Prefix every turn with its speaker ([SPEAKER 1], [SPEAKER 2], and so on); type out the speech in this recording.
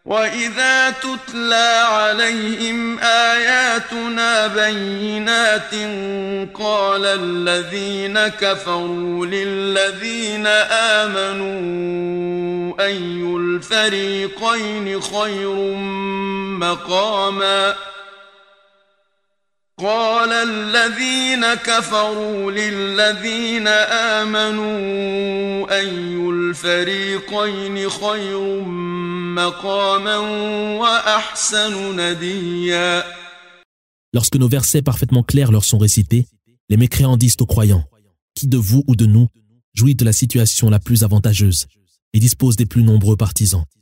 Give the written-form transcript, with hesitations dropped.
[SPEAKER 1] وإذا تتلى عليهم آياتنا بينات قال الذين كفروا للذين آمنوا أي الفريقين خير مقاما قال الذين كفروا للذين آمنوا أي الفريقين خير مقاما وأحسن نديا.
[SPEAKER 2] Lorsque nos versets parfaitement clairs leur sont récités, les mécréants disent aux croyants: qui de vous ou de nous jouit de la situation la plus avantageuse et dispose des plus nombreux partisans?